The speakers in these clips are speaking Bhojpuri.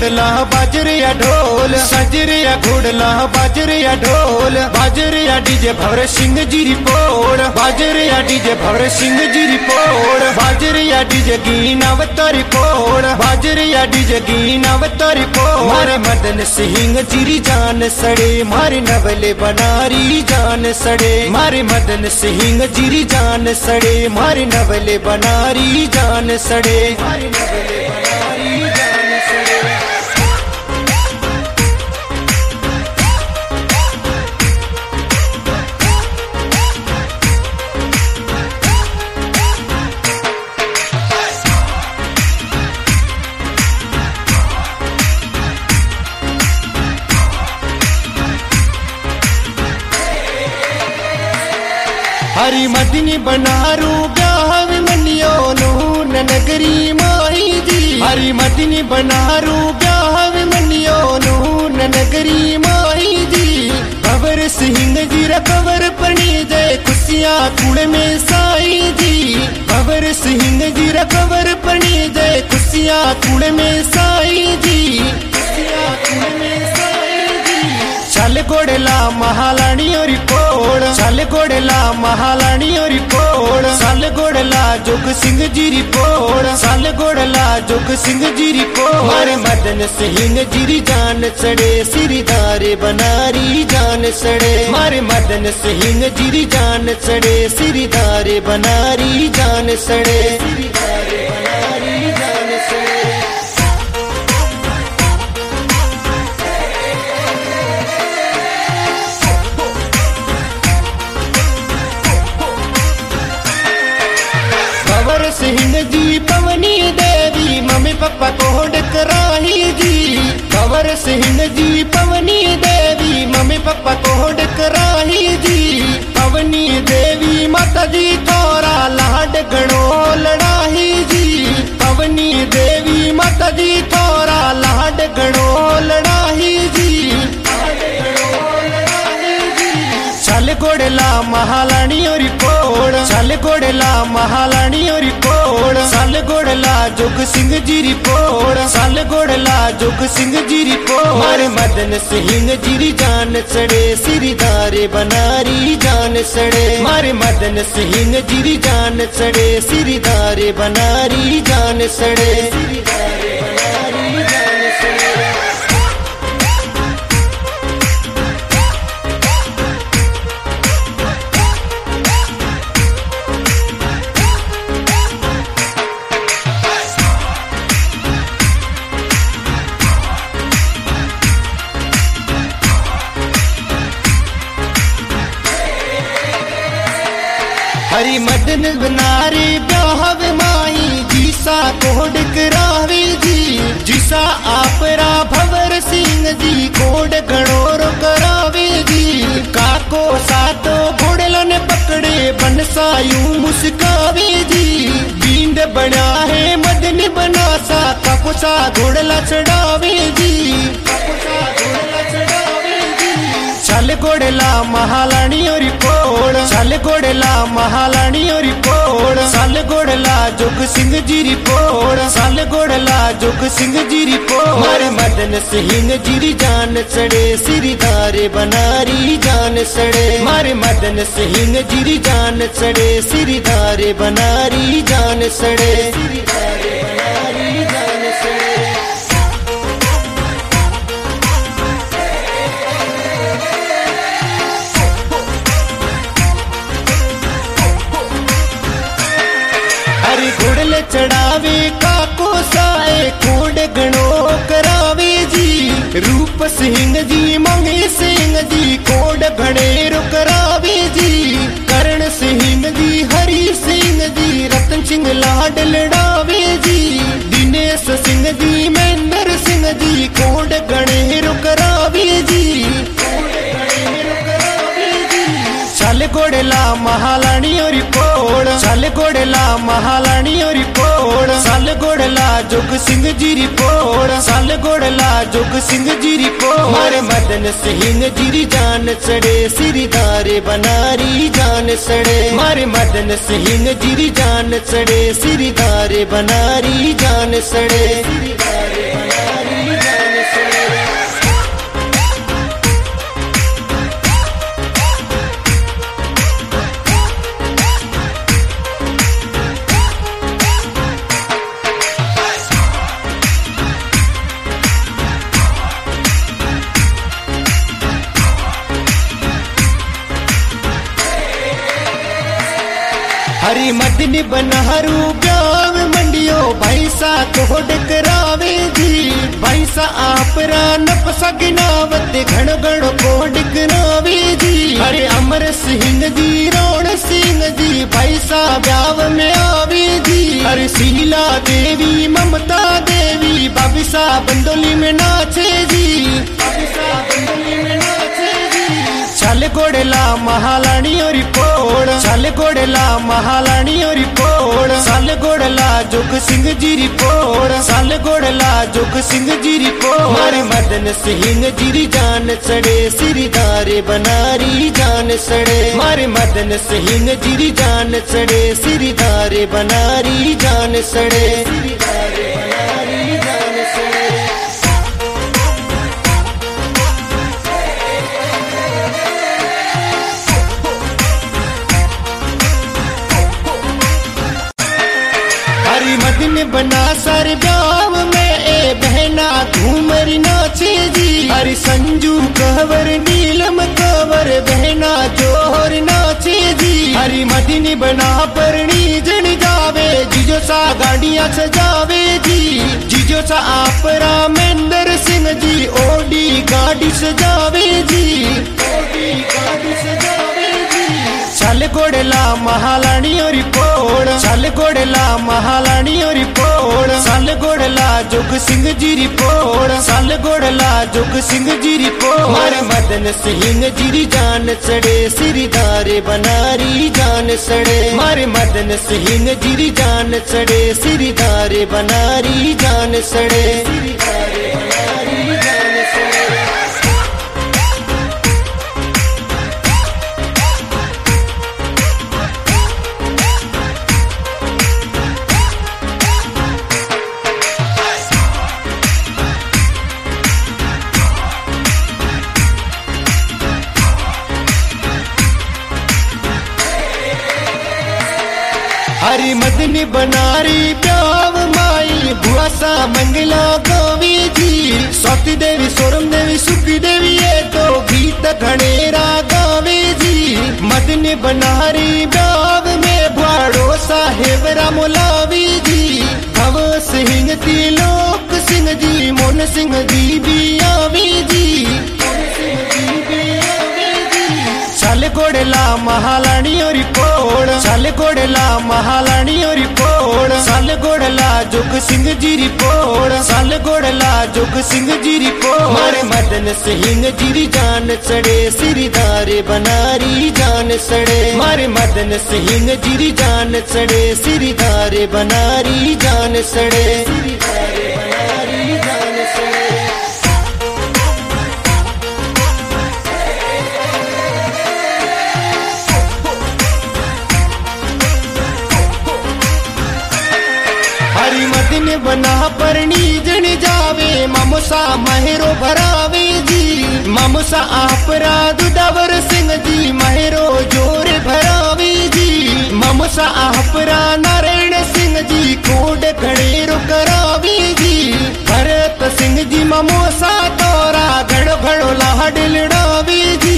घोड़ला बाजरे या ढोल, सजरे या घोड़ला बाजरे या ढोल, बाजरे या डीजे भवर सिंह जीरी पोड़, बाजरे या डीजे भवर सिंह जीरी पोड़, बाजरे या डीजे गीना अवतारी पोड़, बाजरे या डीजे गीना अवतारी पोड़। मारे मदन सिंह जीरी जान सड़े, मारे नवले बनारी जान सड़े, मारे मदन सिंह जीरी जान सड़े, मारे नवले बनारी जान सड़े, मारे नवले बनारी जान सड़े। हरी मदनी बनारू ब्याह मनियो नून नगरी माही जी, हरी मदनी बनारू ब्याह मनियो नून नगरी माही जी। भवर सिंह जी रखवर पणी जय खुशियाँ कुड़ में साई जी, भवर सिंह जी रखवर पणी जय खुशियाँ कुड़ में साई जी, खुशियाँ कुड़ में साई जी। चल गोड़ला महालानी और पोड़, चल गोड़ला महालानी और पोड़, चल गोड़ला जोग सिंह जीरी पोड़, चल गोड़ला जोग सिंह जीरी पोड़। मारे मदन सिंह जीरी जान सड़े, सिरदारे बनारी जान सड़े, मारे मदन सिंह जीरी जान सड़े, सिरदारे बनारी जान सड़े, सिरदारे बनारी जान सड़े। भवर सिंह जी पवनी देवी मम्मी पापा को डकराही जी, भवर सिंह जी पवनी देवी मम्मी पापा को डकराही जी। पवनी देवी माता जी थोरा लाड गणो लड़ाही जी, पवनी देवी माता जी थोरा लाड गणो लड़ाही जी, चल गोड़ला महालानी और पोड़, चल गोड़ला महालानी और पोड़, चल गोड़ला जोग सिंह जीरी पोड़, चल गोड़ला जोग सिंह जीरी पोड़। मारे मदन सिंह जीरी जान सड़े, सिरदारे बनारी जान सड़े, मारे मदन सिंह जीरी जान सड़े, सिरदारे बनारी जान सड़े, सिरदारे बनारी जान सड़े। हरी मदन बनारे ब्याहव माही जीसा कोड करावे जी, जिसा आपरा भवर सिंह जी कोड गणोर करावे जी। काको सातो घोड़लन पकड़े बनसायू मुस्कावे जी, बींद बना है मदन बनासा काको सा घोड़ला चढ़ावे जी, काको सा घोड़ला चढ़ावे जी। चल गोड़ला महालानी और पोड़, चल गोड़ला महालानी और पोड़, चल गोड़ला जोग सिंह जीरी पोड़, चल गोड़ला जोग सिंह जीरी पोड़। मारे मदन सिंह जीरी जान सड़े, सिरदारे बनारी जान सड़े, मारे मदन सिंह जीरी जान सड़े, सिरदारे बनारी जान सड़े, सिरदारे बनारी जान सड़े। हरी घोड़ले चढ़ावे काको साए कोड गणो करावे जी, रूप सिंह जी मंगे सिंह जी कोड घड़ेरो करावे जी। करण सिंह जी हरी सिंह जी रतन सिंह लाड लड़ावे जी, दिनेश सिंह जी महेंद्र सिंह जी कोड घड़ेरो करावे जी, चल गोड़ला महालानी और पोड़, चल गोड़ला महालानी और पोड़, चल गोड़ला जोग सिंह जीरी पोड़, चल गोड़ला जोग सिंह जीरी पोड़। मारे मदन सिंह जीरी जान सड़े, सिरदारे बनारी जान सड़े, मारे मदन सिंह जीरी जान सड़े, सिरदारे बनारी जान सड़े, सिरदारे बनारी जान हरी मदन बनहरू ब्याव मंडियो भैसा कोड करावे जी भैसा आपरा नप सगनावत घण घण कोड करावे जी हरे अमर सिंह जी रोण सिंह जी भैसा ब्याव में आवे जी हरे शीला देवी ममता देवी बबिसा बंदोली में नाचे जी बबिसा बंदोली में नाचे जी चल गोड़ेला महालानी और पोड़ चल गोड़ेला महालानी और पोड़ साल गोड़ला जोग सिंह जी री पोड़ साल गोड़ला जोग सिंह जी री पोड़ मारे मदन सिंह जी री जान चढ़े सिरदारे बनारी जान सड़े मारे मदन सिंह जी री जान चढ़े सिरदारे बनारी जान सड़े सिरदारे बनारी जान सड़े हरी मदन बना सर ब्याव में ए बहना घूमरी नाचे जी हरी संजू कहवर नीलम कहवर बहना जोहर नाचे जी हरी मदन बना परणी जन जावे जिजो सा गाड़ियां सजावे जी जिजो सा आपरा महेंद्र सिंह जी ओडी गाड़ी सजावे जी ओडी गाड़ी सजावे जी चल गोड़ेला महालानी और पोड़ चल गोड़ेला महालानी और पोड़ साल गोड़ला जोग सिंह जी री पोड़ साल गोड़ला जोग सिंह जी री पोड़ मारे मदन सिंह जी री जान चढ़े सिरदारे बनारी जान सड़े मारे मदन सिंह जी री जान चढ़े सिरदारे बनारी जान सड़े सिरदारे बनारी जान सड़े हरी मदन बनारी प्याव माई बुआसा मंगला गोवी जी सती देवी सोरम देवी सुखी देवी ये तो गीत घनेरा गावे जी मदन बनारी प्याव में बुआड़ो साहेब रामोलावी जी भव सिंह तिलोक सिंह जी मोहन सिंह जी भी आवी जी चल गोड़ेला महालानी और पोड़ चल गोड़ेला महालानी और पोड़ साल गोड़ला जोग सिंह जी री पोड़ साल गोड़ला जोग सिंह जी री पोड़ मारे मदन सिंह जी री जान चढ़े सिरदारे बनारी जान सड़े मारे मदन सिंह जी री जान चढ़े सिरदारे बनारी जान सड़े सिरदारे बनारी जान सड़े हरी मदन बना परणी जन जावे मामोसा महरो भरावे जी मामोसा आपरा दुदावर सिंह जी महरो जोर भरावे जी मामोसा आपरा नारायण सिंह जी कोड खड़ेरो करावे जी भरत सिंह जी मामोसा तोरा घड़ो घड़ो लाड लड़ावे जी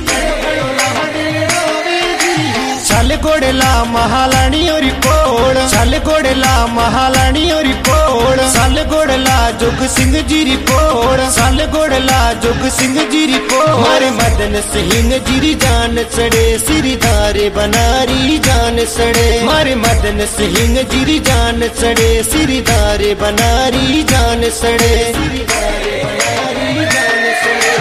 चल गोड़ेला महालानी और पोड़ चल गोड़ेला महालानी और पोड़ साल गोड़ला जोग सिंह जी री पोड़ साल गोड़ला जोग सिंह जी री पोड़ मारे मदन सिंह जी री जान चढ़े सिरदारे बनारी जान सड़े मारे मदन सिंह जी री जान चढ़े सिरदारे बनारी जान सड़े सिरदारे बनारी जान सड़े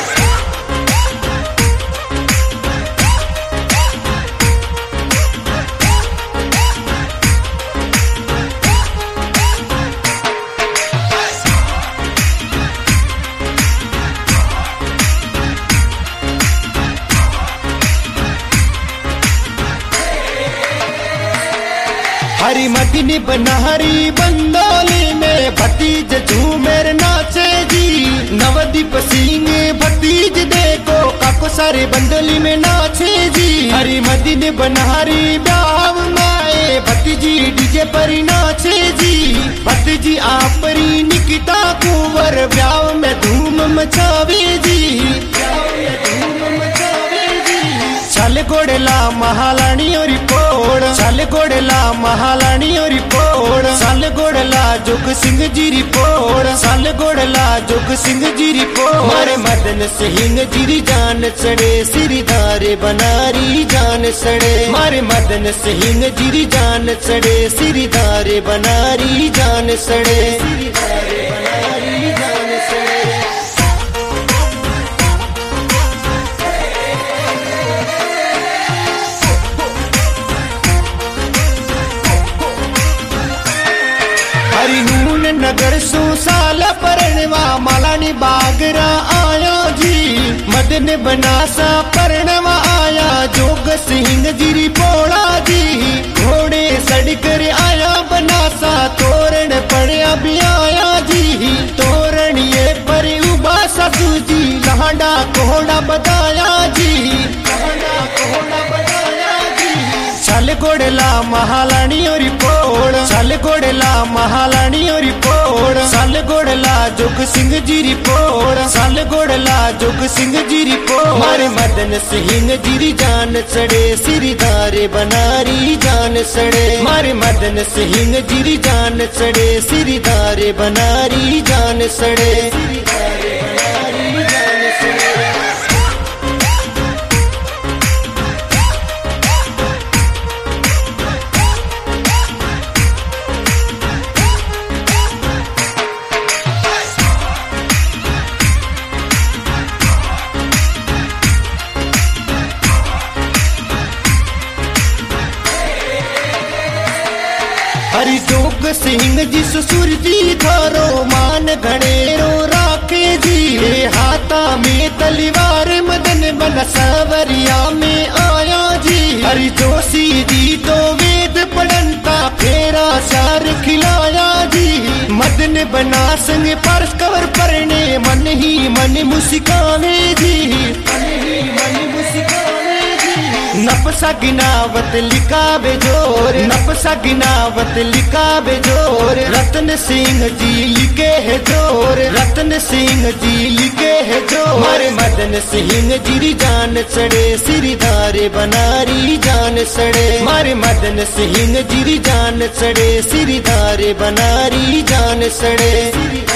हरी मदन बनहरी बंदोली में भतीज झूमेर नाचे जी नवदीप सिंह भतीज देखो काको सारे बंदोली में नाचे जी हरी मदन बनहरी ब्याव में भतीजी डीजे पर नाचे जी भतीजी आपरी निकिता कुंवर ब्याव में धूम मचावे जी ब्याव में धूम मचावे जी चल गोड़ला महालानी और पोड़, चल गोड़ला महालानी और पोड़, चल गोड़ला जोग सिंह जी री पोड़, चल गोड़ला जोग सिंह जी री पोड़। मारे मदन सिंह जी री जान चढ़े सिरधारे बनारी जान सड़े, मारे मदन सिंह जी री जान चढ़े सिरधारे बनारी जान सड़े, सिरधारे बनारी जान सड़े। हरिनून नगर सो साल परनवा मालानी बागरा आया जी, मदन बनासा परनवा आया जोग सिंह जी पोड़ा जी। घोड़े सड़कर आया बनासा तोरण पड़िया भी आया जी, तोरण ये पर उबा ससु जी लहांडा कोहड़ा बताया जी, लहांडा कोहड़ा बताया जी। चल गोड़ला महालानी और पोड़, चल गोड़ला महालानी और पोड़, चल गोड़ला जोग सिंह जी री पोड़, चल गोड़ला जोग सिंह जी री पोड़। मारे मदन सिंह जी री जान चढ़े सिरधारे बनारी जान सड़े, मारे मदन सिंह जी री जान चढ़े सिरधारे बनारी जान सड़े, सिरधारे बनारी जान सड़े। हरि जोग सिंह जी ससुर जी थारो मान घड़ेरो राखे जी, हाथा में तलवार मदन बन सवरिया में आया जी। हरि जोशी जी तो वेद पढ़नता फेरा चार खिलाया जी, मदन बना संग परस कवर परने मन ही मन मुस्काने जी, मन ही मन मुस्काने जी। नपसा गिनावत लिखावे जोर, नपसा गिनावत लिखावे जोर, रतन सिंह जी लिखे है जोर, रतन सिंह जी लिखे है जोर। मारे मदन सिंह जी री जान चढ़े सिरधारे बनारी जान सड़े, मारे मदन सिंह जी री जान चढ़े सिरधारे बनारी जान सड़े।